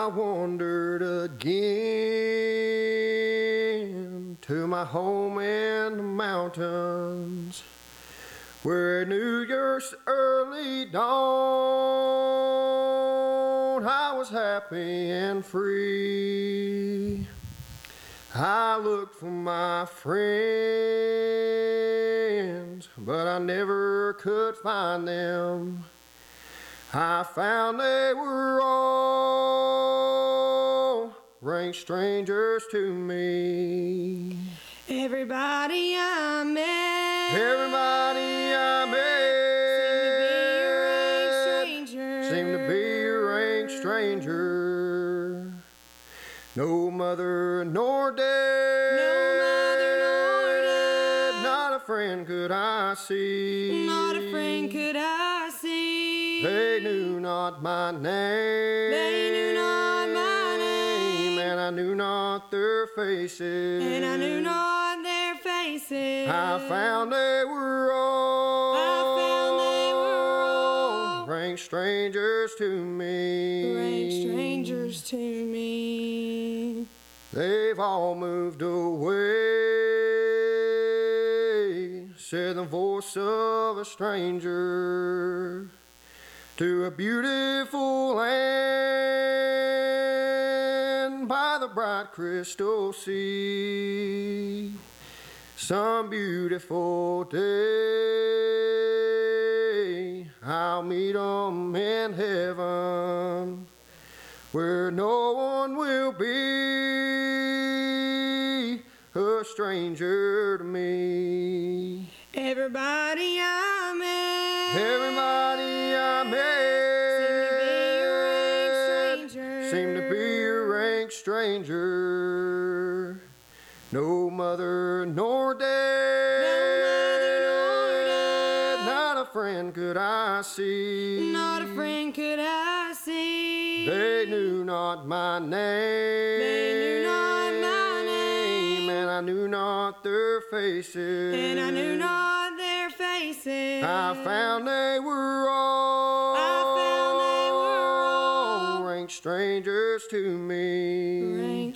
I wandered again to my home in the mountains, where New Year's early dawn I was happy and free. I looked for my friends, but I never could find them. I found they were all rank strangers to me. Everybody I met seemed to be a rank stranger. No mother nor dad, not a friend could I see. They knew not my name, and I knew not their faces. I found they were all rank strangers to me. They've all moved away, said the voice of a stranger, to a beautiful land by the bright crystal sea. Some beautiful day I'll meet 'em in heaven, where no one will be a stranger to me. Everybody I met seemed to be a rank stranger. No mother nor dad, not a friend could I see. They knew not my name, and I knew not their faces. I found they were all rank strangers to me.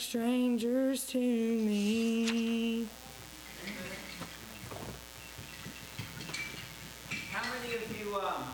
How many of you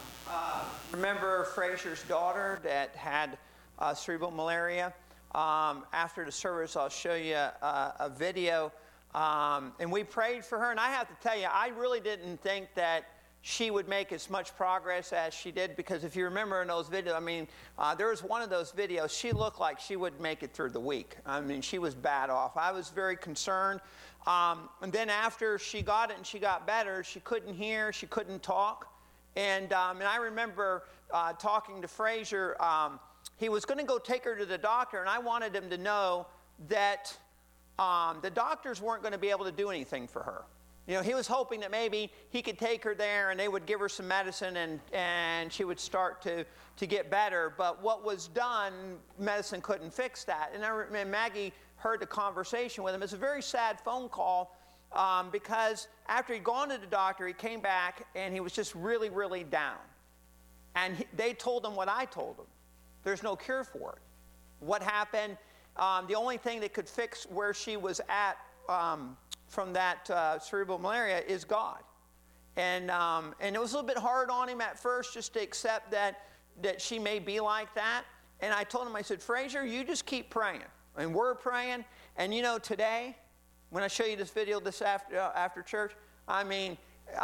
remember Fraser's daughter that had cerebral malaria? After the service, I'll show you a video. And we prayed for her. And I have to tell you, I really didn't think that she would make as much progress as she did, because if you remember in those videos, I mean, there was one of those videos, she looked like she wouldn't make it through the week. I mean, she was bad off. I was very concerned. And then after she got it and she got better, she couldn't hear, she couldn't talk. And I remember talking to Fraser. He was going to go take her to the doctor, and I wanted him to know that the doctors weren't going to be able to do anything for her. You know, he was hoping that maybe he could take her there and they would give her some medicine and she would start to get better. But what was done, medicine couldn't fix that. And Maggie heard the conversation with him. It's a very sad phone call because after he'd gone to the doctor, he came back and he was just really, really down. And they told him what I told him. There's no cure for it. What happened, the only thing that could fix where she was at from that cerebral malaria is God. And it was a little bit hard on him at first just to accept that she may be like that. And I told him, I said, Fraser, you just keep praying. And we're praying. And you know, today, when I show you this video this after church, I mean,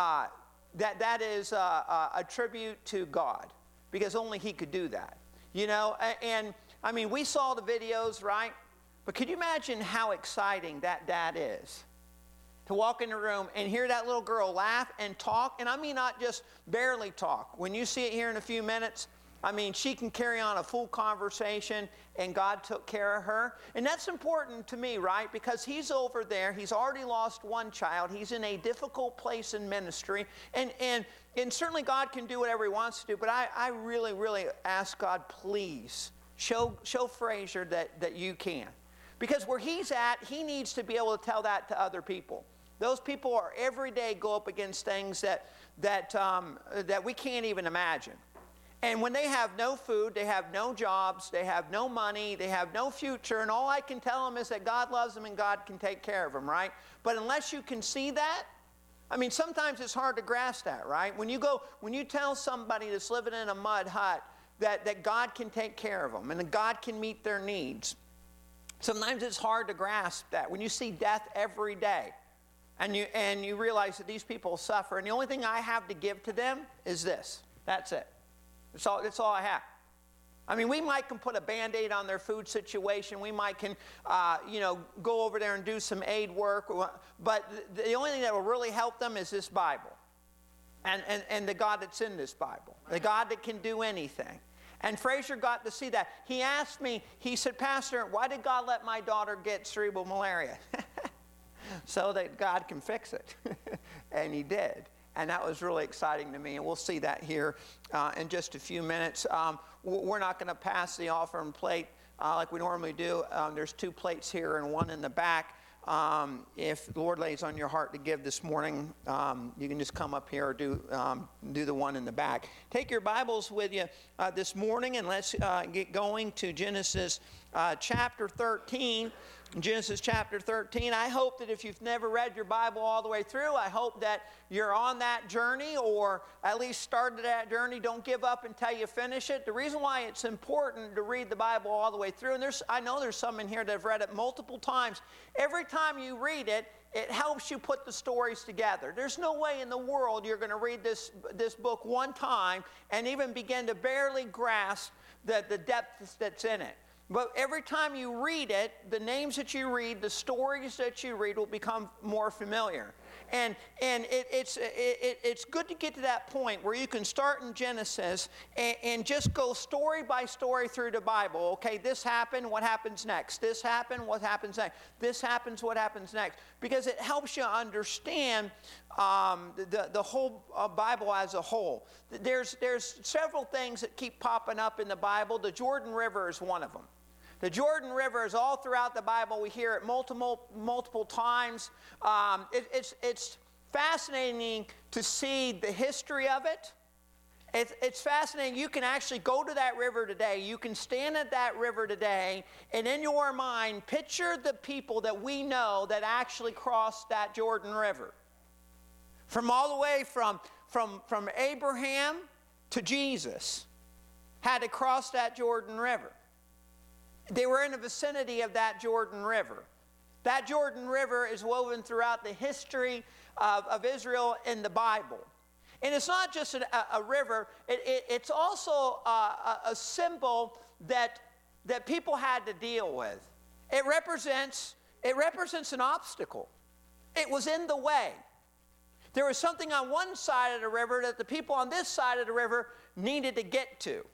that is a tribute to God, because only He could do that. You know, and I mean, we saw the videos, right? But could you imagine how exciting that dad is? To walk in the room and hear that little girl laugh and talk. And I mean, not just barely talk. When you see it here in a few minutes, I mean, she can carry on a full conversation, and God took care of her. And that's important to me, right? Because he's over there. He's already lost one child. He's in a difficult place in ministry. And certainly God can do whatever He wants to do. But I really, really ask God, please, show Fraser that you can. Because where he's at, he needs to be able to tell that to other people. Those people are every day go up against things that we can't even imagine. And when they have no food, they have no jobs, they have no money, they have no future, and all I can tell them is that God loves them and God can take care of them, right? But unless you can see that, I mean, sometimes it's hard to grasp that, right? When you tell somebody that's living in a mud hut that God can take care of them and that God can meet their needs, sometimes it's hard to grasp that. When you see death every day and you realize that these people suffer, and the only thing I have to give to them is this. That's it. That's all I have. I mean, we might can put a Band-Aid on their food situation. We might can, go over there and do some aid work. But the only thing that will really help them is this Bible and the God that's in this Bible, the God that can do anything. And Fraser got to see that. He asked me, he said, Pastor, why did God let my daughter get cerebral malaria? So that God can fix it. And he did. And that was really exciting to me, and we'll see that here in just a few minutes. We're not going to pass the offering plate like we normally do. There's 2 plates here and 1 in the back. If the Lord lays on your heart to give this morning, you can just come up here or do the one in the back. Take your Bibles with you this morning, and let's get going to Genesis chapter 13. Genesis chapter 13. I hope that if you've never read your Bible all the way through, I hope that you're on that journey, or at least started that journey. Don't give up until you finish it. The reason why it's important to read the Bible all the way through, and I know there's some in here that have read it multiple times. Every time you read it, it helps you put the stories together. There's no way in the world you're going to read this book one time and even begin to barely grasp the depth that's in it. But every time you read it, the names that you read, the stories that you read will become more familiar. And it's good to get to that point where you can start in Genesis and just go story by story through the Bible. Okay, this happened, what happens next? This happened, what happens next? This happens, what happens next? Because it helps you understand the whole Bible as a whole. There's several things that keep popping up in the Bible. The Jordan River is one of them. The Jordan River is all throughout the Bible. We hear it multiple times. It's fascinating to see the history of it. It's fascinating. You can actually go to that river today. You can stand at that river today, and in your mind, picture the people that we know that actually crossed that Jordan River. From all the way from Abraham to Jesus, had to cross that Jordan River. They were in the vicinity of that Jordan River. That Jordan River is woven throughout the history of Israel in the Bible. And it's not just a river, it's also a symbol that people had to deal with. It represents an obstacle. It was in the way. There was something on one side of the river that the people on this side of the river needed to get to.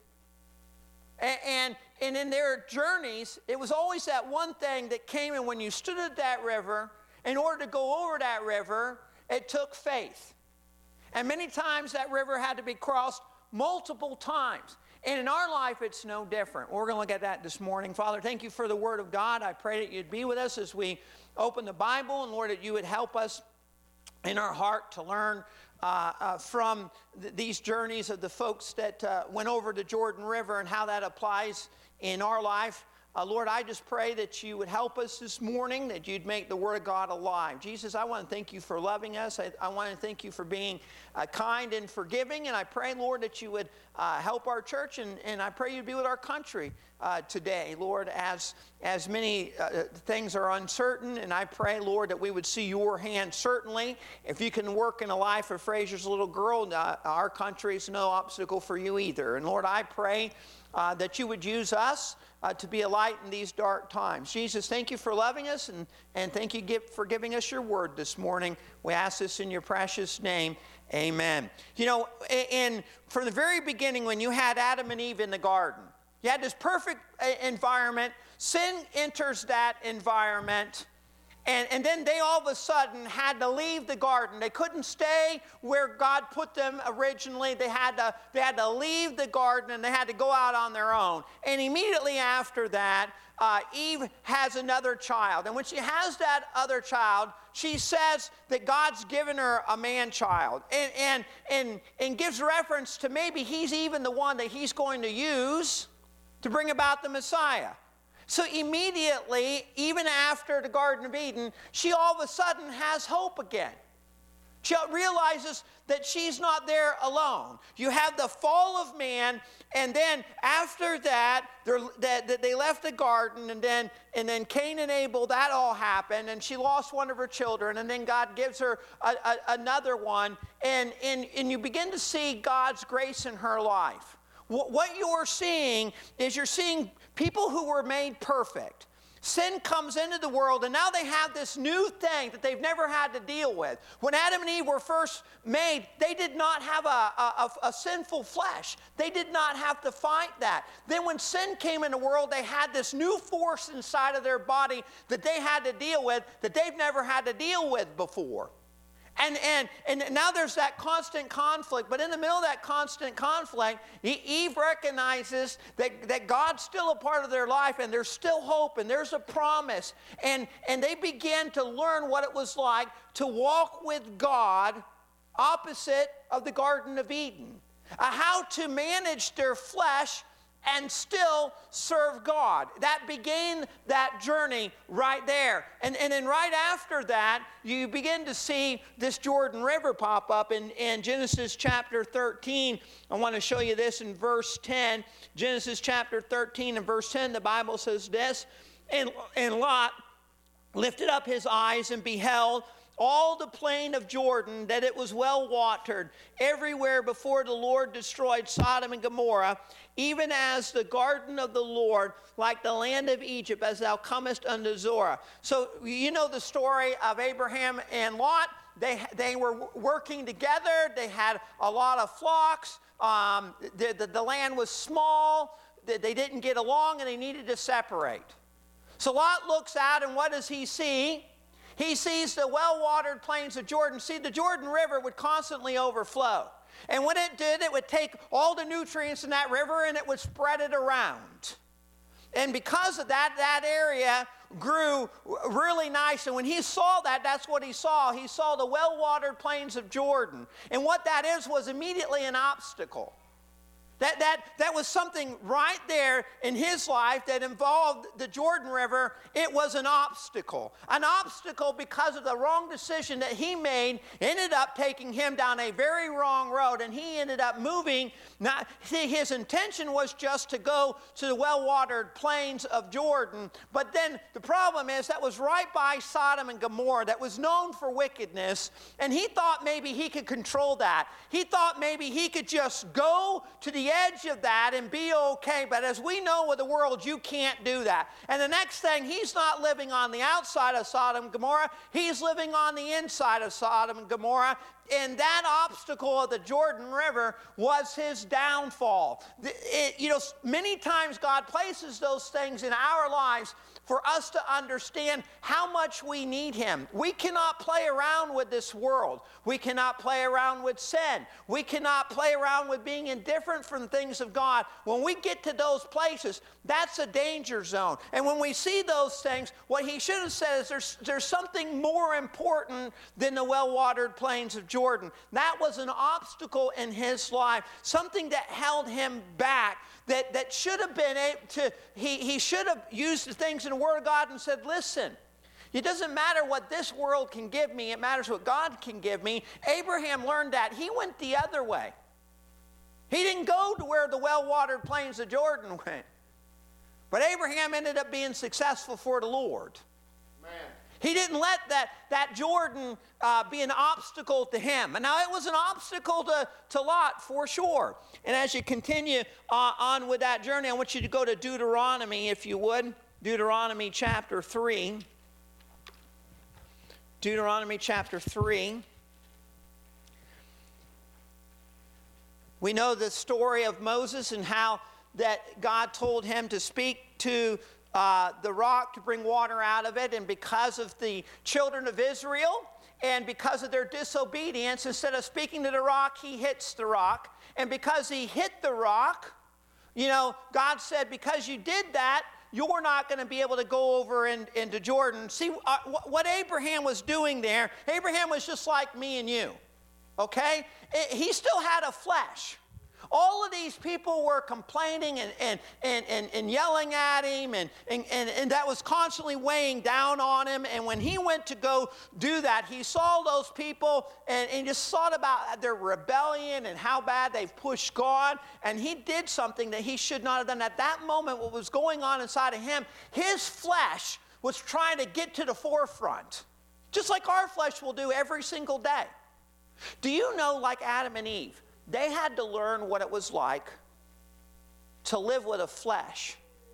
And in their journeys, it was always that one thing that came in when you stood at that river. In order to go over that river, it took faith. And many times that river had to be crossed multiple times. And in our life, it's no different. We're going to look at that this morning. Father, thank you for the Word of God. I pray that you'd be with us as we open the Bible. And Lord, that you would help us in our heart to learn from these journeys of the folks that went over the Jordan River and how that applies in our life. Lord, I just pray that you would help us this morning, that you'd make the Word of God alive. Jesus, I want to thank you for loving us. I want to thank you for being kind and forgiving. And I pray, Lord, that you would help our church, and I pray you'd be with our country today, Lord, as many things are uncertain. And I pray, Lord, that we would see your hand certainly. If you can work in the life of Fraser's little girl, our country is no obstacle for you either. And Lord, I pray that you would use us to be a light in these dark times. Jesus, thank you for loving us, and thank you for giving us your word this morning. We ask this in your precious name. Amen. You know, from the very beginning, when you had Adam and Eve in the garden, you had this perfect environment. Sin enters that environment, And then they all of a sudden had to leave the garden. They couldn't stay where God put them originally. They had to leave the garden, and they had to go out on their own. And immediately after that, Eve has another child. And when she has that other child, she says that God's given her a man-child. And gives reference to maybe he's even the one that he's going to use to bring about the Messiah. So immediately, even after the Garden of Eden, she all of a sudden has hope again. She realizes that she's not there alone. You have the fall of man, and then after that, they left the garden, and then Cain and Abel, that all happened, and she lost one of her children, and then God gives her another one, and you begin to see God's grace in her life. What you're seeing is you're seeing people who were made perfect. Sin comes into the world, and now they have this new thing that they've never had to deal with. When Adam and Eve were first made, they did not have a sinful flesh. They did not have to fight that. Then when sin came in the world, they had this new force inside of their body that they had to deal with that they've never had to deal with before. And now there's that constant conflict. But in the middle of that constant conflict, Eve recognizes that God's still a part of their life, and there's still hope, and there's a promise. And they began to learn what it was like to walk with God opposite of the Garden of Eden. How to manage their flesh and still serve God. That began that journey right there. And then right after that, you begin to see this Jordan River pop up in Genesis chapter 13. I want to show you this in verse 10. Genesis chapter 13 and verse 10, the Bible says this, and Lot lifted up his eyes and beheld all the plain of Jordan, that it was well watered, everywhere before the Lord destroyed Sodom and Gomorrah, even as the garden of the Lord, like the land of Egypt, as thou comest unto Zorah. So you know the story of Abraham and Lot. They were working together. They had a lot of flocks. The land was small. They didn't get along, and they needed to separate. So Lot looks out, and what does he see? He sees the well-watered plains of Jordan. See, the Jordan River would constantly overflow. And when it did, it would take all the nutrients in that river and it would spread it around. And because of that, that area grew really nice. And when he saw that, that's what he saw. He saw the well-watered plains of Jordan. And what that is was immediately an obstacle. That was something right there in his life that involved the Jordan River. It was an obstacle. An obstacle because of the wrong decision that he made ended up taking him down a very wrong road, and he ended up moving. His intention was just to go to the well-watered plains of Jordan, but then the problem is that was right by Sodom and Gomorrah, that was known for wickedness, and he thought maybe he could control that. He thought maybe he could just go to the edge of that and be okay. But as we know with the world, you can't do that. And the next thing, he's not living on the outside of Sodom and Gomorrah. He's living on the inside of Sodom and Gomorrah. And that obstacle of the Jordan River was his downfall. Many times God places those things in our lives for us to understand how much we need him. We cannot play around with this world. We cannot play around with sin. We cannot play around with being indifferent from the things of God. When we get to those places, that's a danger zone. And when we see those things, what he should have said is there's something more important than the well-watered plains of Jordan. That was an obstacle in his life, something that held him back, that should have been able to, he should have used the things in the Word of God and said, listen, it doesn't matter what this world can give me, it matters what God can give me. Abraham learned that. He went the other way. He didn't go to where the well-watered plains of Jordan went. But Abraham ended up being successful for the Lord. Man. He didn't let that Jordan be an obstacle to him. And now it was an obstacle to Lot for sure. And as you continue on with that journey, I want you to go to Deuteronomy, if you would. Deuteronomy chapter 3. Deuteronomy chapter 3. We know the story of Moses and how that God told him to speak to the rock to bring water out of it, and because of the children of Israel, and because of their disobedience, instead of speaking to the rock, he hits the rock. And because he hit the rock, God said, because you did that, you're not going to be able to go over into Jordan. See, what Abraham was doing there, Abraham was just like me and you, okay? He still had a flesh. All of these people were complaining and yelling at him, and that was constantly weighing down on him. And when he went to go do that, he saw those people and just thought about their rebellion and how bad they've pushed God. And he did something that he should not have done. At that moment, what was going on inside of him, his flesh was trying to get to the forefront, just like our flesh will do every single day. Do you know, like Adam and Eve, they had to learn what it was like to live with a flesh.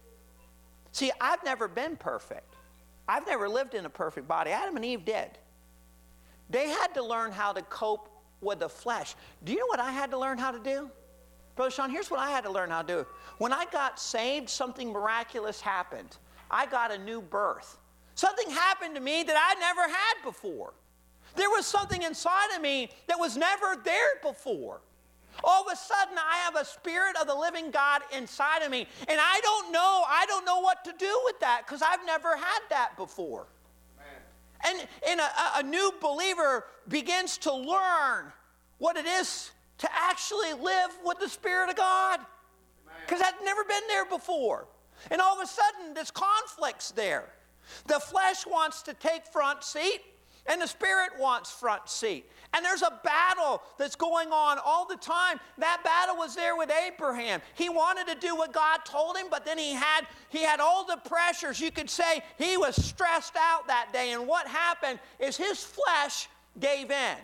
See, I've never been perfect. I've never lived in a perfect body. Adam and Eve did. They had to learn how to cope with the flesh. Do you know what I had to learn how to do? Brother Sean, here's what I had to learn how to do. When I got saved, something miraculous happened. I got a new birth. Something happened to me that I never had before. There was something inside of me that was never there before. All of a sudden, I have a spirit of the living God inside of me, and I don't know what to do with that because I've never had that before. Amen. And a new believer begins to learn what it is to actually live with the Spirit of God, because I've never been there before. And all of a sudden, this conflict's there. The flesh wants to take front seat, and the Spirit wants front seat. And there's a battle that's going on all the time. That battle was there with Abraham. He wanted to do what God told him, but then he had all the pressures. You could say he was stressed out that day. And what happened is his flesh gave in.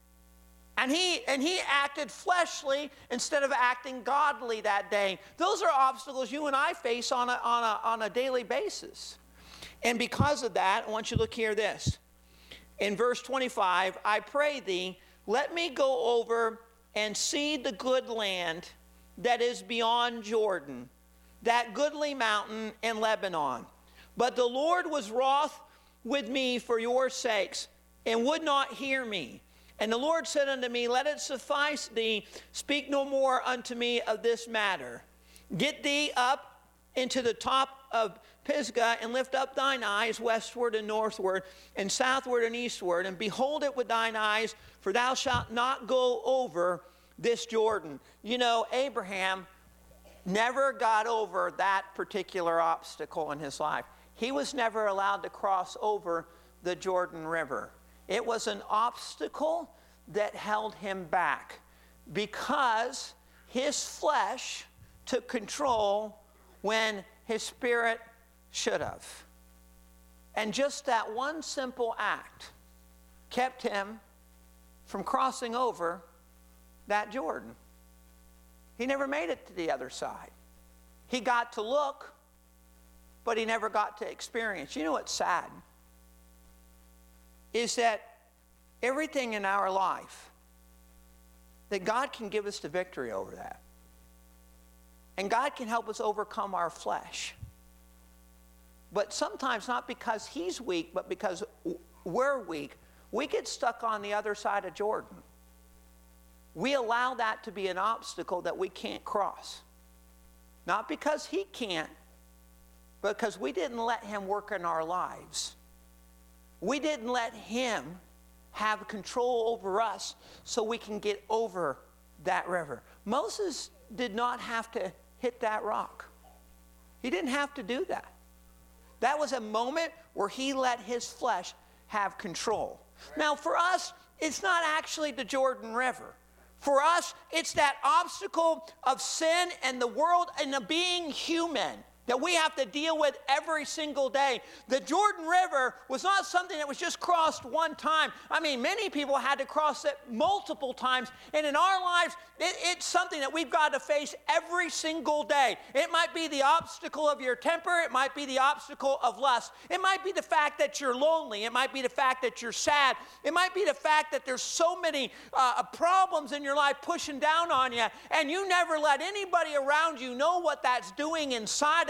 And he acted fleshly instead of acting godly that day. Those are obstacles you and I face on a daily basis. And because of that, I want you to look here this. In verse 25, I pray thee, let me go over and see the good land that is beyond Jordan, that goodly mountain in Lebanon. But the Lord was wroth with me for your sakes, and would not hear me. And the Lord said unto me, let it suffice thee, speak no more unto me of this matter. Get thee up into the top of Pisgah, and lift up thine eyes westward and northward, and southward and eastward, and behold it with thine eyes, for thou shalt not go over this Jordan. You know, Abraham never got over that particular obstacle in his life. He was never allowed to cross over the Jordan River. It was an obstacle that held him back because his flesh took control when his spirit should have. And just that one simple act kept him from crossing over that Jordan. He never made it to the other side. He got to look, but he never got to experience. You know what's sad? Is that everything in our life, that God can give us the victory over that. And God can help us overcome our flesh. But sometimes not because he's weak, but because we're weak, we get stuck on the other side of Jordan. We allow that to be an obstacle that we can't cross. Not because he can't, but because we didn't let him work in our lives. We didn't let him have control over us so we can get over that river. Moses did not have to hit that rock. He didn't have to do that. That was a moment where he let his flesh have control. Now, for us, it's not actually the Jordan River. For us, it's that obstacle of sin and the world and the being human that we have to deal with every single day. The Jordan River was not something that was just crossed one time. I mean, many people had to cross it multiple times. And in our lives, it's something that we've got to face every single day. It might be the obstacle of your temper. It might be the obstacle of lust. It might be the fact that you're lonely. It might be the fact that you're sad. It might be the fact that there's so many problems in your life pushing down on you, and you never let anybody around you know what that's doing inside of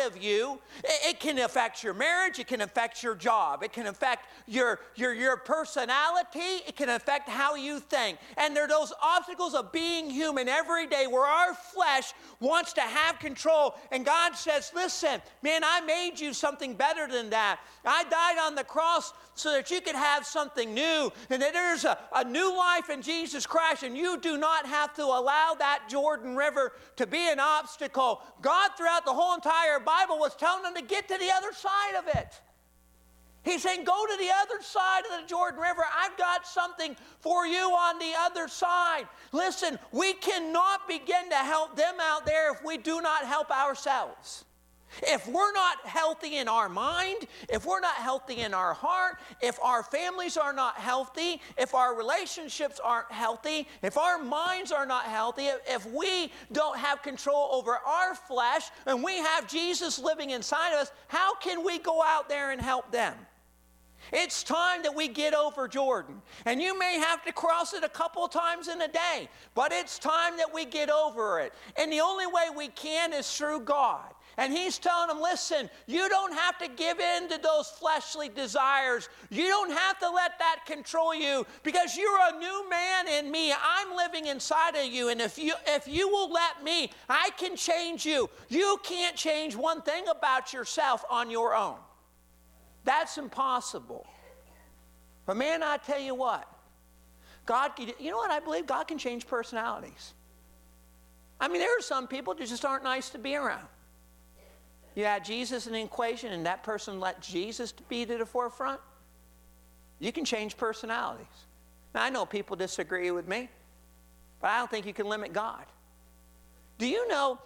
of you. It can affect your marriage. It can affect your job. It can affect your personality. It can affect how you think. And there are those obstacles of being human every day where our flesh wants to have control. And God says, listen, man, I made you something better than that. I died on the cross so that you could have something new, and that there's a new life in Jesus Christ, and you do not have to allow that Jordan River to be an obstacle. God, throughout the whole entire Bible, was telling them to get to the other side of it. He's saying, go to the other side of the Jordan River. I've got something for you on the other side. Listen, we cannot begin to help them out there if we do not help ourselves. If we're not healthy in our mind, if we're not healthy in our heart, if our families are not healthy, if our relationships aren't healthy, if our minds are not healthy, if we don't have control over our flesh and we have Jesus living inside of us, how can we go out there and help them? It's time that we get over Jordan. And you may have to cross it a couple of times in a day, but it's time that we get over it. And the only way we can is through God. And he's telling them, listen, you don't have to give in to those fleshly desires. You don't have to let that control you, because you're a new man in me. I'm living inside of you. And if you will let me, I can change you. You can't change one thing about yourself on your own. That's impossible. But man, I tell you what, you know what I believe? God can change personalities. I mean, there are some people that just aren't nice to be around. You add Jesus in the equation and that person let Jesus be to the forefront, you can change personalities. Now, I know people disagree with me, but I don't think you can limit God. Do you know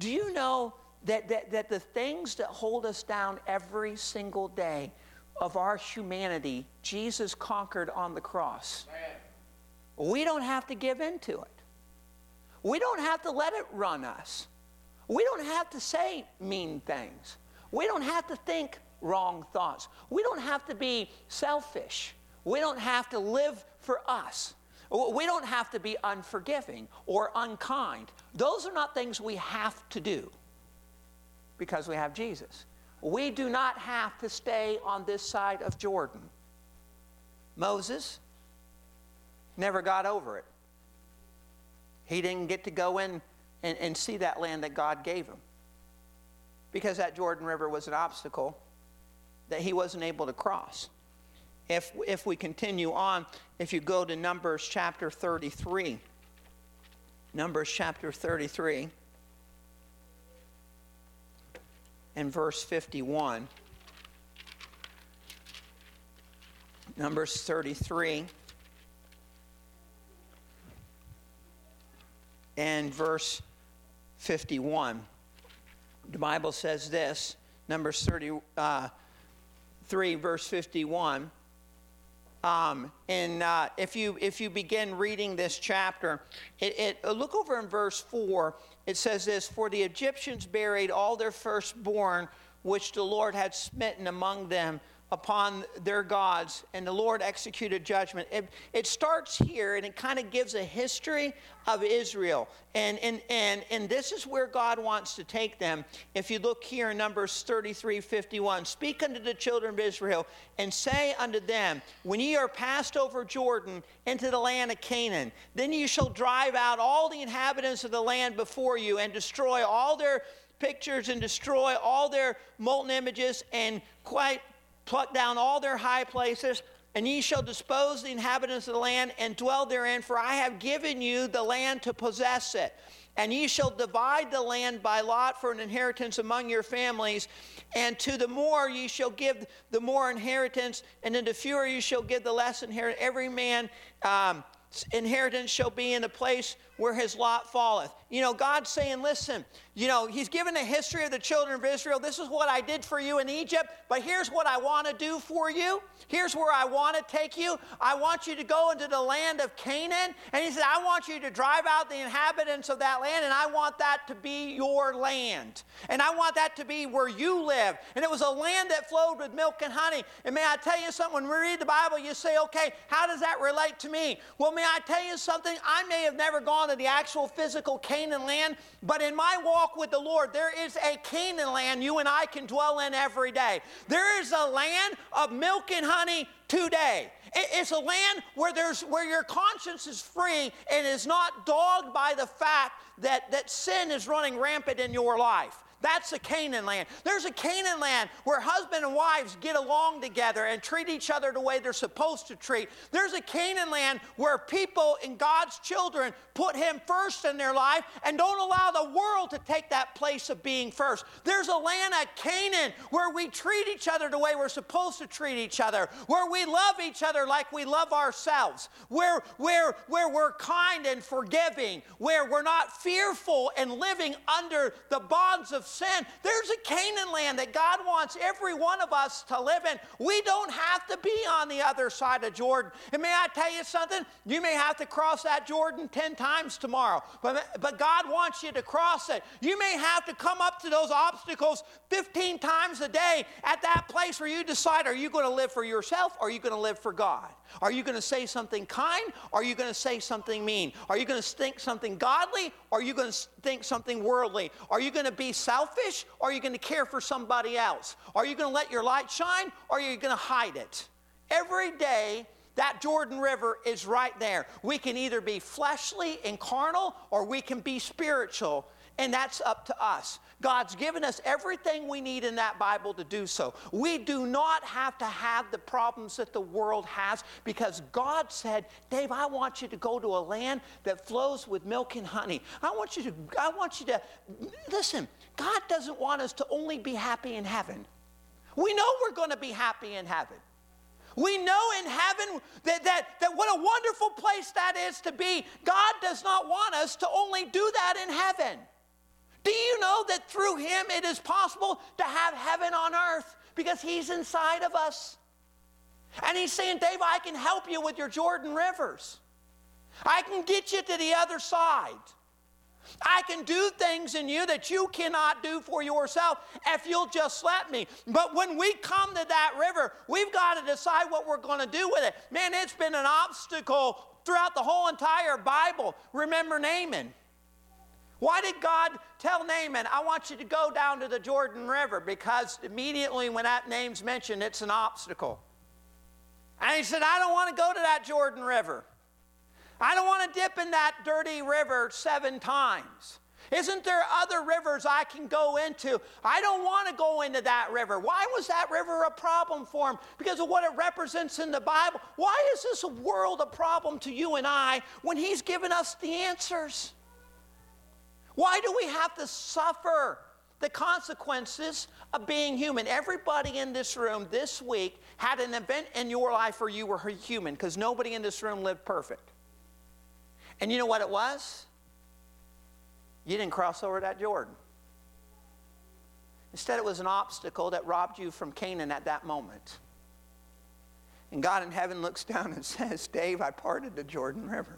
that the things that hold us down every single day of our humanity, Jesus conquered on the cross? We don't have to give in to it. We don't have to let it run us. We don't have to say mean things. We don't have to think wrong thoughts. We don't have to be selfish. We don't have to live for us. We don't have to be unforgiving or unkind. Those are not things we have to do because we have Jesus. We do not have to stay on this side of Jordan. Moses never got over it. He didn't get to go in and see that land that God gave him, because that Jordan River was an obstacle that he wasn't able to cross. If we continue on, if you go to Numbers chapter 33, Numbers chapter 33 and verse 51. Numbers 33 and verse 51. The Bible says this, Numbers 33, verse 51. If you begin reading this chapter, look over in verse 4. It says this: "For the Egyptians buried all their firstborn, which the Lord had smitten among them, upon their gods, and the Lord executed judgment." It starts here, and it kind of gives a history of Israel. And this is where God wants to take them. If you look here in Numbers 33:51, "Speak unto the children of Israel, and say unto them, when ye are passed over Jordan into the land of Canaan, then you shall drive out all the inhabitants of the land before you, and destroy all their pictures, and destroy all their molten images, and pluck down all their high places, and ye shall dispose the inhabitants of the land, and dwell therein, for I have given you the land to possess it. And ye shall divide the land by lot for an inheritance among your families, and to the more ye shall give the more inheritance, and to the fewer ye shall give the less inheritance. Every man inheritance shall be in the place where his lot falleth." You know, God's saying, listen, you know, he's given a history of the children of Israel. This is what I did for you in Egypt, but here's what I want to do for you. Here's where I want to take you. I want you to go into the land of Canaan. And he said, I want you to drive out the inhabitants of that land, and I want that to be your land. And I want that to be where you live. And it was a land that flowed with milk and honey. And may I tell you something, when we read the Bible, you say, okay, how does that relate to me? Well, may I tell you something? I may have never gone on to the actual physical Canaan land, but in my walk with the Lord, there is a Canaan land you and I can dwell in every day. There is a land of milk and honey today. It's a land where your conscience is free and is not dogged by the fact that sin is running rampant in your life. That's a Canaan land. There's a Canaan land where husband and wives get along together and treat each other the way they're supposed to treat. There's a Canaan land where people and God's children put Him first in their life and don't allow the world to take that place of being first. There's a land at Canaan where we treat each other the way we're supposed to treat each other, where we love each other like we love ourselves, where we're kind and forgiving, where we're not fearful and living under the bonds of sin. There's a Canaan land that God wants every one of us to live in. We don't have to be on the other side of Jordan. And may I tell you something? You may have to cross that Jordan 10 times tomorrow, but God wants you to cross it. You may have to come up to those obstacles 15 times a day at that place where you decide, are you going to live for yourself or are you going to live for God? Are you going to say something kind or are you going to say something mean? Are you going to think something godly or are you going to think something worldly? Are you going to be selfish or are you going to care for somebody else? Are you going to let your light shine or are you going to hide it? Every day, that Jordan River is right there. We can either be fleshly and carnal or we can be spiritual, and that's up to us. God's given us everything we need in that Bible to do so. We do not have to have the problems that the world has because God said, Dave, I want you to go to a land that flows with milk and honey. I want you to, listen, God doesn't want us to only be happy in heaven. We know we're going to be happy in heaven. We know in heaven that what a wonderful place that is to be. God does not want us to only do that in heaven. Do you know that through Him it is possible to have heaven on earth because He's inside of us? And He's saying, Dave, I can help you with your Jordan rivers. I can get you to the other side. I can do things in you that you cannot do for yourself if you'll just let me. But when we come to that river, we've got to decide what we're going to do with it. Man, it's been an obstacle throughout the whole entire Bible. Remember Naaman. Why did God tell Naaman, I want you to go down to the Jordan River? Because immediately when that name's mentioned, it's an obstacle. And he said, I don't want to go to that Jordan River. I don't want to dip in that dirty river 7 times. Isn't there other rivers I can go into? I don't want to go into that river. Why was that river a problem for him? Because of what it represents in the Bible. Why is this world a problem to you and I when He's given us the answers? Why do we have to suffer the consequences of being human? Everybody in this room this week had an event in your life where you were human because nobody in this room lived perfect. And you know what it was? You didn't cross over that Jordan. Instead, it was an obstacle that robbed you from Canaan at that moment. And God in heaven looks down and says, Dave, I parted the Jordan River.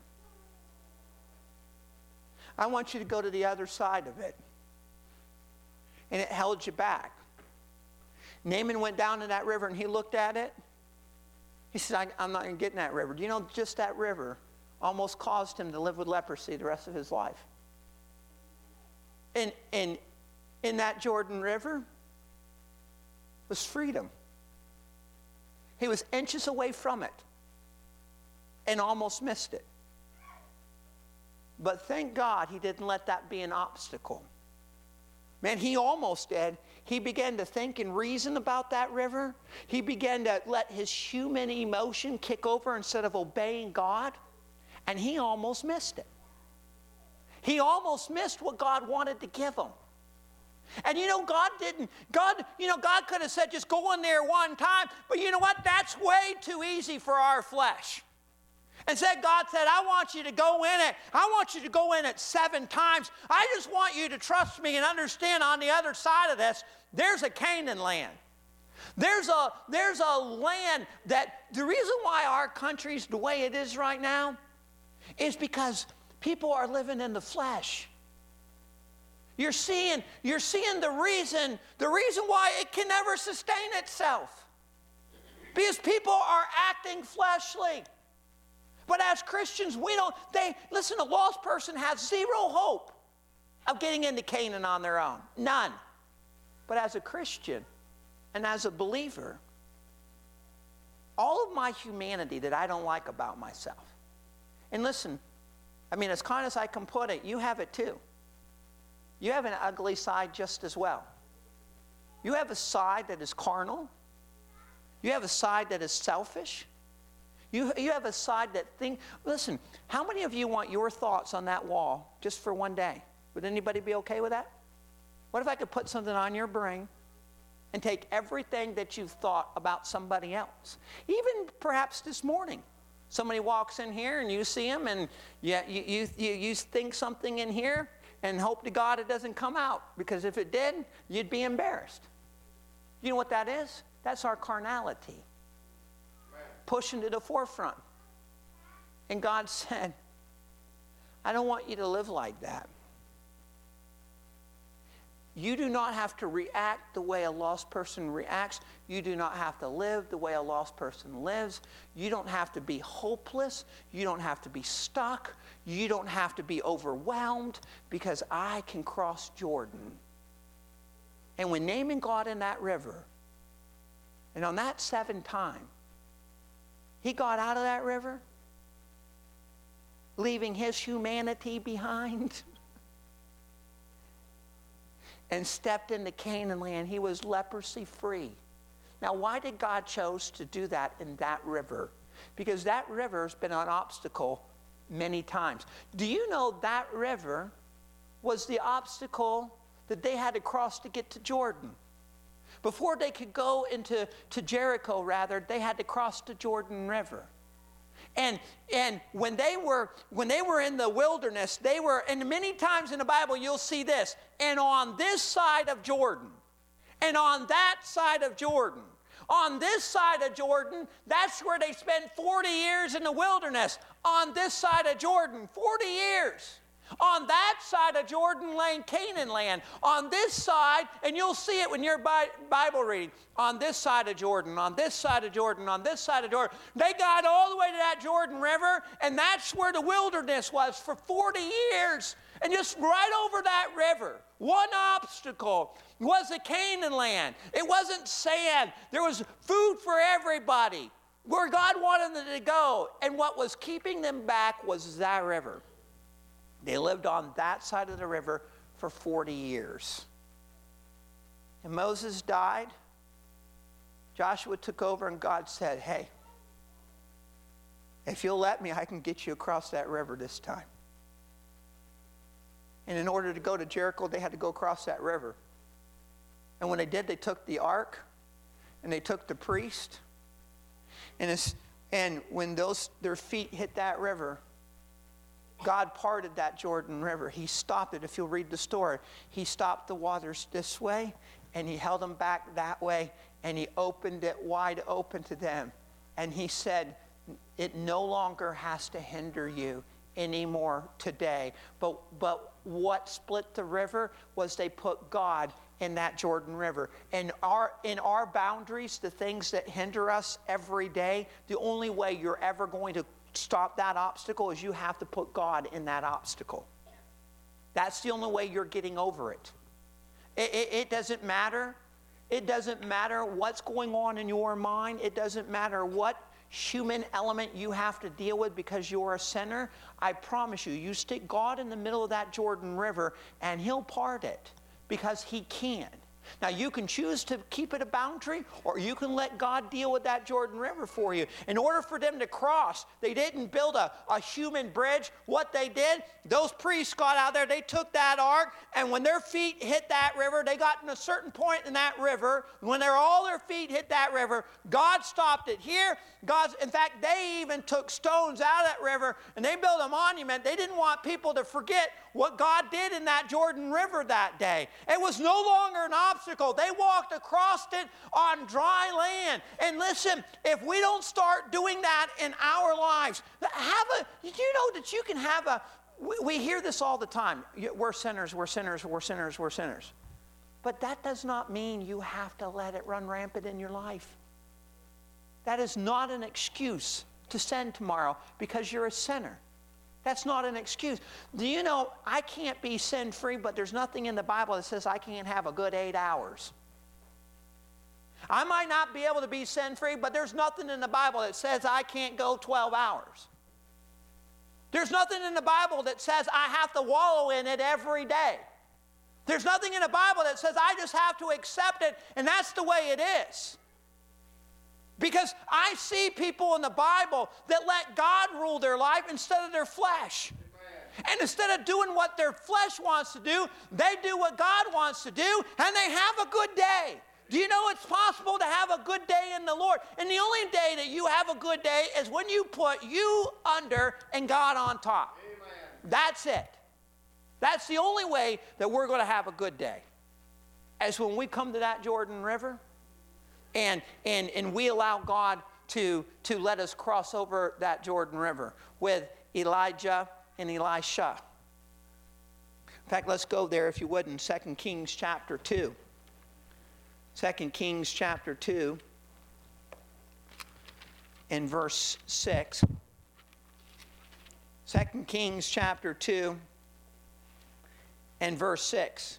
I want you to go to the other side of it. And it held you back. Naaman went down to that river and he looked at it. He said, I'm not going to get in that river. Do you know just that river almost caused him to live with leprosy the rest of his life? And in that Jordan River was freedom. He was inches away from it and almost missed it. But thank God he didn't let that be an obstacle. Man, he almost did. He began to think and reason about that river. He began to let his human emotion kick over instead of obeying God. And he almost missed it. He almost missed what God wanted to give him. And you know, God could have said, just go in there one time. But you know what? That's way too easy for our flesh. Instead, God said, I want you to go in it. I want you to go in it 7 times. I just want you to trust me and understand on the other side of this, there's a Canaan land. There's a land that the reason why our country's the way it is right now is because people are living in the flesh. You're seeing the reason why it can never sustain itself. Because people are acting fleshly. But as Christians, listen, a lost person has zero hope of getting into Canaan on their own. None. But as a Christian and as a believer, all of my humanity that I don't like about myself, and listen, I mean, as kind as I can put it, you have it too. You have an ugly side just as well. You have a side that is carnal. You have a side that is selfish. You have a side that listen, how many of you want your thoughts on that wall just for one day? Would anybody be okay with that? What if I could put something on your brain and take everything that you've thought about somebody else? Even perhaps this morning, somebody walks in here and you see them and you think something in here and hope to God it doesn't come out, because if it did, you'd be embarrassed. You know what that is? That's our carnality pushing to the forefront. And God said, I don't want you to live like that. You do not have to react the way a lost person reacts. You do not have to live the way a lost person lives. You don't have to be hopeless. You don't have to be stuck. You don't have to be overwhelmed, because I can cross Jordan. And when Naaman got in that river, and on that seventh time, he got out of that river, leaving his humanity behind, and stepped into Canaan land. He was leprosy free. Now, why did God choose to do that in that river? Because that river's been an obstacle many times. Do you know that river was the obstacle that they had to cross to get to Jordan? Before they could go to Jericho, rather, they had to cross the Jordan River. And when they were in the wilderness, they were, and many times in the Bible you'll see this, and on this side of Jordan, and on that side of Jordan, on this side of Jordan, that's where they spent 40 years in the wilderness. On this side of Jordan, 40 years. On that side of Jordan lay Canaan land. On this side, and you'll see it when you're Bible reading, on this side of Jordan, on this side of Jordan, on this side of Jordan. They got all the way to that Jordan River, and that's where the wilderness was for 40 years. And just right over that river, one obstacle was the Canaan land. It wasn't sand. There was food for everybody, where God wanted them to go. And what was keeping them back was that river. They lived on that side of the river for 40 years. And Moses died. Joshua took over, and God said, hey, if you'll let me, I can get you across that river this time. And in order to go to Jericho, they had to go across that river. And when they did, they took the ark, and they took the priest. And when their feet hit that river, God parted that Jordan River. He stopped it. If you'll read the story, he stopped the waters this way, and he held them back that way, and he opened it wide open to them. And he said, it no longer has to hinder you anymore today. But what split the river was they put God in that Jordan River. And in our boundaries, the things that hinder us every day, the only way you're ever going to stop that obstacle is you have to put God in that obstacle. That's the only way you're getting over it. It doesn't matter. It doesn't matter what's going on in your mind. It doesn't matter what human element you have to deal with because you're a sinner. I promise you, you stick God in the middle of that Jordan River and he'll part it because he can. Now, you can choose to keep it a boundary, or you can let God deal with that Jordan River for you. In order for them to cross, they didn't build a human bridge. What they did, those priests got out there, they took that ark, and when their feet hit that river, they got in a certain point in that river. When all their feet hit that river, God stopped it here. In fact, they even took stones out of that river, and they built a monument. They didn't want people to forget what God did in that Jordan River that day. It was no longer an obstacle. They walked across it on dry land. And listen, if we don't start doing that in our lives, do you know that you can have we hear this all the time. We're sinners, we're sinners, we're sinners, we're sinners. But that does not mean you have to let it run rampant in your life. That is not an excuse to sin tomorrow because you're a sinner. That's not an excuse. Do you know, I can't be sin-free, but there's nothing in the Bible that says I can't have a good 8 hours. I might not be able to be sin-free, but there's nothing in the Bible that says I can't go 12 hours. There's nothing in the Bible that says I have to wallow in it every day. There's nothing in the Bible that says I just have to accept it, and that's the way it is. Because I see people in the Bible that let God rule their life instead of their flesh. Amen. And instead of doing what their flesh wants to do, they do what God wants to do, and they have a good day. Do you know it's possible to have a good day in the Lord? And the only day that you have a good day is when you put you under and God on top. Amen. That's it. That's the only way that we're going to have a good day. As when we come to that Jordan River, and we allow God to let us cross over that Jordan River with Elijah and Elisha. In fact, let's go there, if you would, in 2 Kings chapter 2. 2 Kings chapter 2 and verse 6. 2 Kings chapter 2 and verse 6.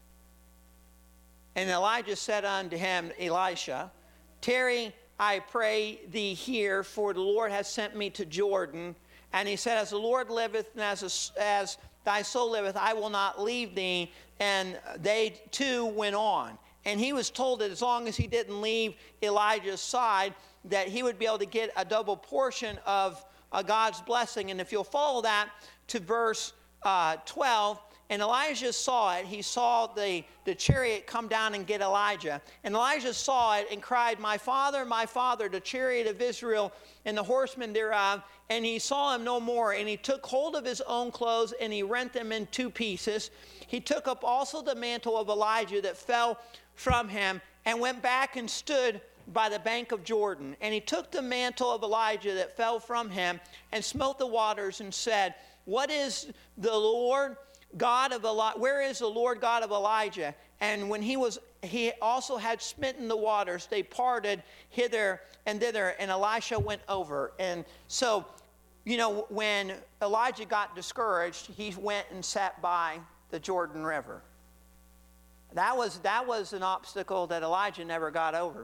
And Elijah said unto him, Elisha, tarry, I pray thee here, for the Lord has sent me to Jordan. And he said, as the Lord liveth, and as thy soul liveth, I will not leave thee. And they too went on. And he was told that as long as he didn't leave Elijah's side, that he would be able to get a double portion of God's blessing. And if you'll follow that to verse 12, and Elijah saw it. He saw the chariot come down and get Elijah. And Elijah saw it and cried, my father, the chariot of Israel and the horsemen thereof. And he saw him no more. And he took hold of his own clothes and he rent them in 2 pieces. He took up also the mantle of Elijah that fell from him and went back and stood by the bank of Jordan. And he took the mantle of Elijah that fell from him and smote the waters and said, what is the Lord God of Elijah? Where is the Lord God of Elijah? And when he also had smitten the waters, they parted hither and thither, and Elisha went over. And so, you know, when Elijah got discouraged, he went and sat by the Jordan River. That was an obstacle that Elijah never got over.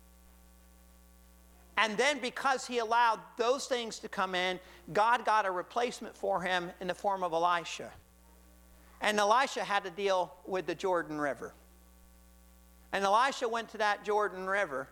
And then because he allowed those things to come in, God got a replacement for him in the form of Elisha. And Elisha had to deal with the Jordan River. And Elisha went to that Jordan River.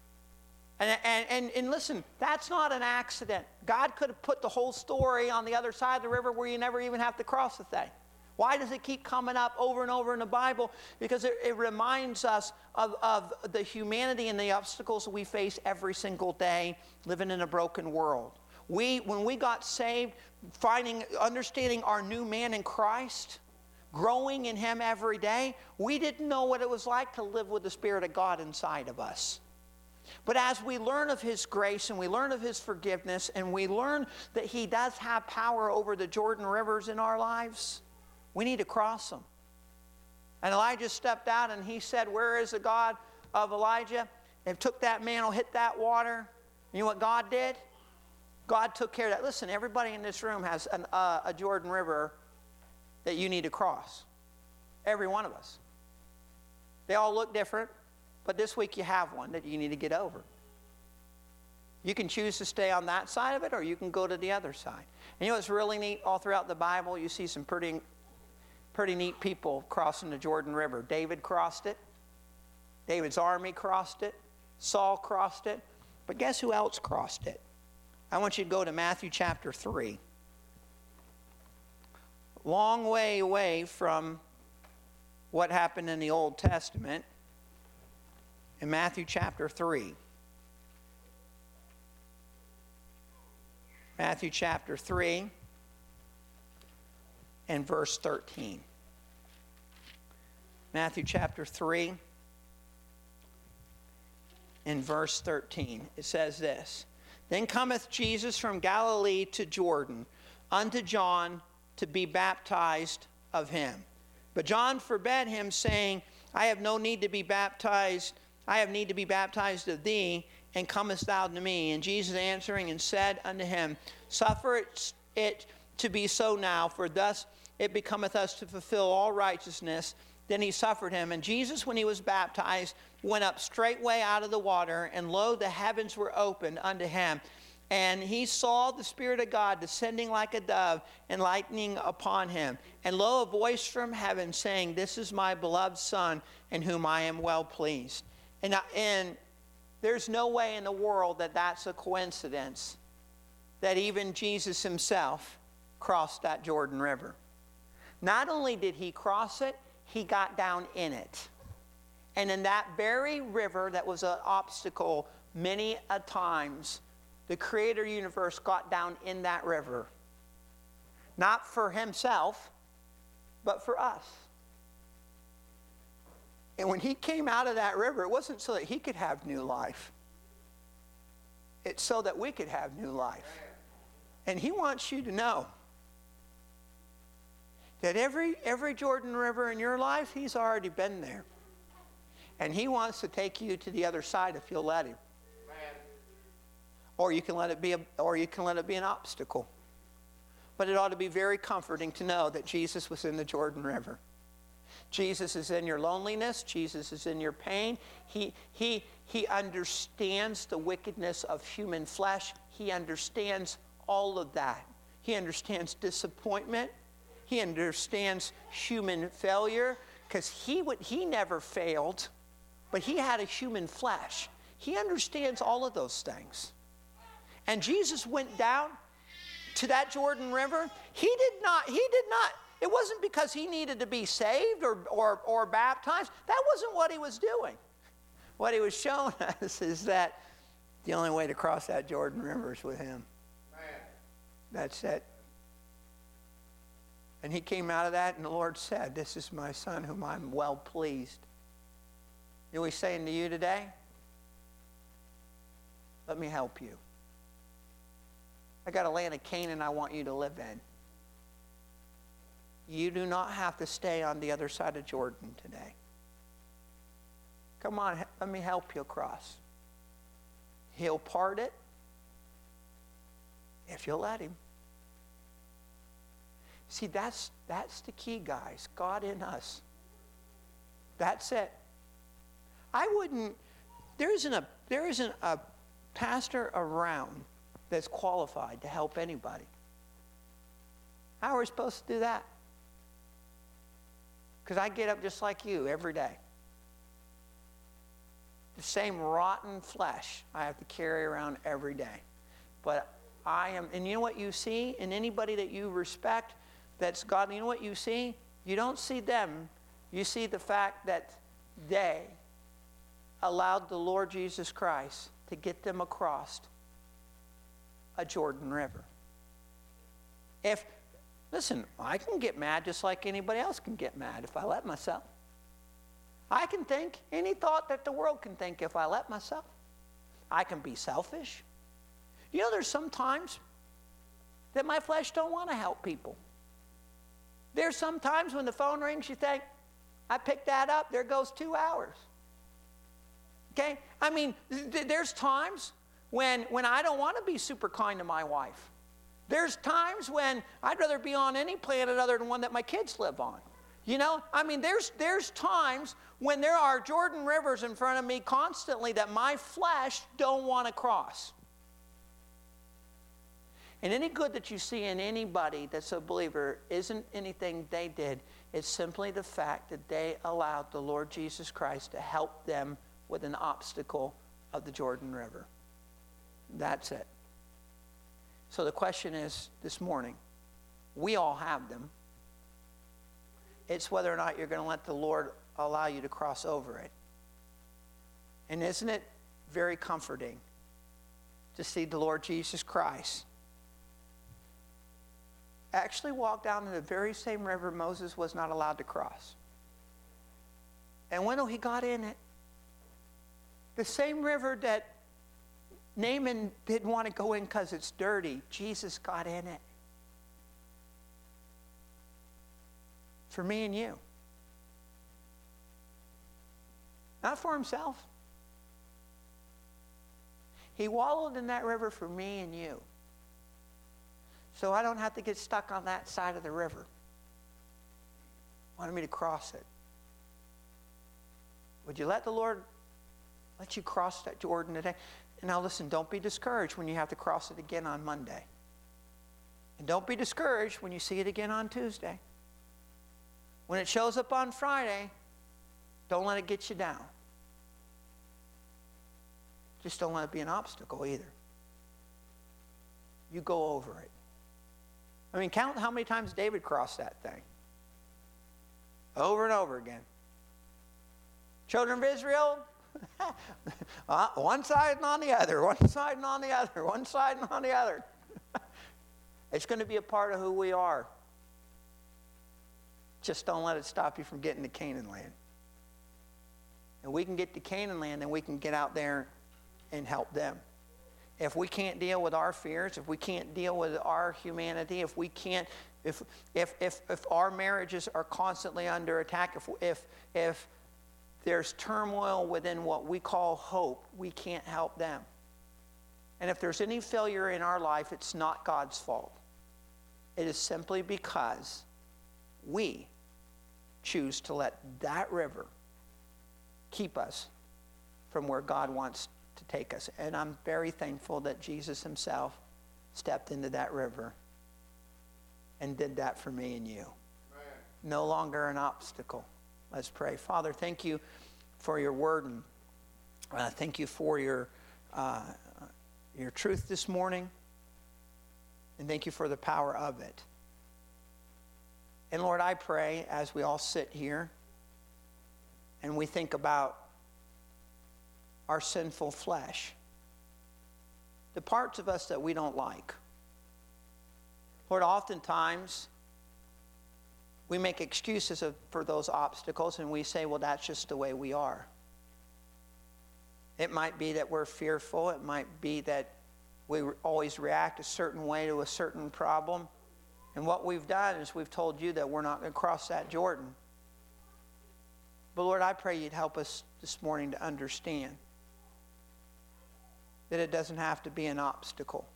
And listen, that's not an accident. God could have put the whole story on the other side of the river where you never even have to cross the thing. Why does it keep coming up over and over in the Bible? Because it reminds us of the humanity and the obstacles we face every single day living in a broken world. When we got saved, understanding our new man in Christ, growing in him every day, we didn't know what it was like to live with the Spirit of God inside of us. But as we learn of his grace and we learn of his forgiveness and we learn that he does have power over the Jordan rivers in our lives, we need to cross them. And Elijah stepped out and he said, where is the God of Elijah? And took that mantle, hit that water. You know what God did? God took care of that. Listen, everybody in this room has a Jordan River that you need to cross. Every one of us. They all look different, but this week you have one that you need to get over. You can choose to stay on that side of it, or you can go to the other side. And you know what's really neat? All throughout the Bible, you see some pretty neat people crossing the Jordan River. David crossed it. David's army crossed it. Saul crossed it. But guess who else crossed it? I want you to go to Matthew chapter 3. Long way away from what happened in the Old Testament. In Matthew chapter 3. Matthew chapter 3 and verse 13. Matthew chapter 3 and verse 13. It says this. Then cometh Jesus from Galilee to Jordan unto John to be baptized of him. But John forbade him, saying, I have no need to be baptized. I have need to be baptized of thee, and comest thou to me? And Jesus answering and said unto him, Suffer it to be so now, for thus it becometh us to fulfill all righteousness. Then he suffered him. And Jesus, when he was baptized, went up straightway out of the water, and lo, the heavens were opened unto him. And he saw the Spirit of God descending like a dove and lighting upon him. And lo, a voice from heaven saying, This is my beloved Son, in whom I am well pleased. And there's no way in the world that that's a coincidence that even Jesus himself crossed that Jordan River. Not only did he cross it, he got down in it. And in that very river that was an obstacle many a times, the Creator of the universe got down in that river. Not for himself, but for us. And when he came out of that river, it wasn't so that he could have new life. It's so that we could have new life. And he wants you to know that every Jordan River in your life, he's already been there. And he wants to take you to the other side if you'll let him. Or you can let it be an obstacle. But it ought to be very comforting to know that Jesus was in the Jordan River. Jesus is in your loneliness. Jesus is in your pain. He understands the wickedness of human flesh. He understands all of that. He understands disappointment. He understands human failure, because he never failed, but he had a human flesh. He understands all of those things. And Jesus went down to that Jordan River. He did not, it wasn't because he needed to be saved or baptized. That wasn't what he was doing. What he was showing us is that the only way to cross that Jordan River is with him. That's it. And he came out of that, and the Lord said, This is my Son whom I'm well pleased. You know what he's saying to you today? Let me help you. I got a land of Canaan I want you to live in. You do not have to stay on the other side of Jordan today. Come on, let me help you across. He'll part it if you'll let him. See, that's the key, guys. God in us. That's it. There isn't a pastor around that's qualified to help anybody. How are we supposed to do that? Because I get up just like you every day. The same rotten flesh I have to carry around every day. But I am, and you know what you see in anybody that you respect that's God, you know what you see? You don't see them. You see the fact that they allowed the Lord Jesus Christ to get them across a Jordan River. Listen, I can get mad just like anybody else can get mad if I let myself. I can think any thought that the world can think if I let myself. I can be selfish. You know, there's some times that my flesh don't want to help people. There's some times when the phone rings, you think, I picked that up, there goes 2 hours. Okay? I mean, there's times when I don't want to be super kind to my wife. There's times when I'd rather be on any planet other than one that my kids live on. You know, I mean, there's times when there are Jordan Rivers in front of me constantly that my flesh don't want to cross. And any good that you see in anybody that's a believer isn't anything they did. It's simply the fact that they allowed the Lord Jesus Christ to help them with an obstacle of the Jordan River. That's it. So the question is this morning, we all have them. It's whether or not you're going to let the Lord allow you to cross over it. And isn't it very comforting to see the Lord Jesus Christ actually walk down in the very same river Moses was not allowed to cross? And when he got in it, the same river that Naaman didn't want to go in because it's dirty, Jesus got in it. For me and you. Not for himself. He wallowed in that river for me and you. So I don't have to get stuck on that side of the river. He wanted me to cross it. Would you let the Lord let you cross that Jordan today? And now listen, don't be discouraged when you have to cross it again on Monday. And don't be discouraged when you see it again on Tuesday. When it shows up on Friday, don't let it get you down. Just don't let it be an obstacle either. You go over it. I mean, count how many times David crossed that thing. Over and over again. Children of Israel, one side and on the other, one side and on the other, one side and on the other. It's going to be a part of who we are. Just don't let it stop you from getting to Canaan land. And we can get to Canaan land, and we can get out there and help them. If we can't deal with our fears, if we can't deal with our humanity, if we can't, if our marriages are constantly under attack, if there's turmoil within what we call hope, we can't help them. And if there's any failure in our life, it's not God's fault. It is simply because we choose to let that river keep us from where God wants to take us. And I'm very thankful that Jesus himself stepped into that river and did that for me and you. Amen. No longer an obstacle. Let's pray. Father, thank you for your word, and thank you for your truth this morning, and thank you for the power of it. And Lord, I pray as we all sit here and we think about our sinful flesh, the parts of us that we don't like. Lord, oftentimes we make excuses for those obstacles, and we say, well, that's just the way we are. It might be that we're fearful. It might be that we always react a certain way to a certain problem. And what we've done is we've told you that we're not going to cross that Jordan. But Lord, I pray you'd help us this morning to understand that it doesn't have to be an obstacle.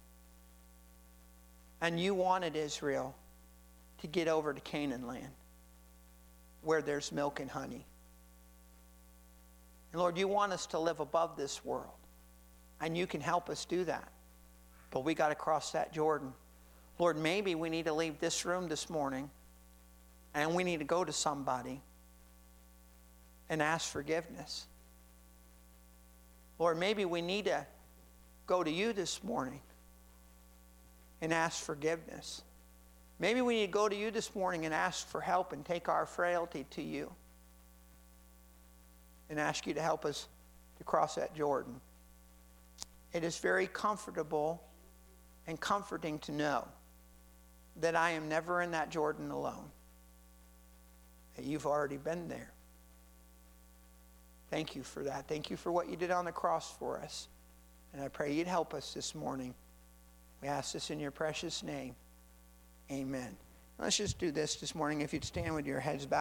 And you wanted Israel to get over to Canaan land, where there's milk and honey. And Lord, you want us to live above this world. And you can help us do that. But we got to cross that Jordan. Lord, maybe we need to leave this room this morning, and we need to go to somebody and ask forgiveness. Lord, maybe we need to go to you this morning and ask forgiveness. Maybe we need to go to you this morning and ask for help and take our frailty to you and ask you to help us to cross that Jordan. It is very comfortable and comforting to know that I am never in that Jordan alone, that you've already been there. Thank you for that. Thank you for what you did on the cross for us. And I pray you'd help us this morning. We ask this in your precious name. Amen. Let's just do this morning. If you'd stand with your heads bowed.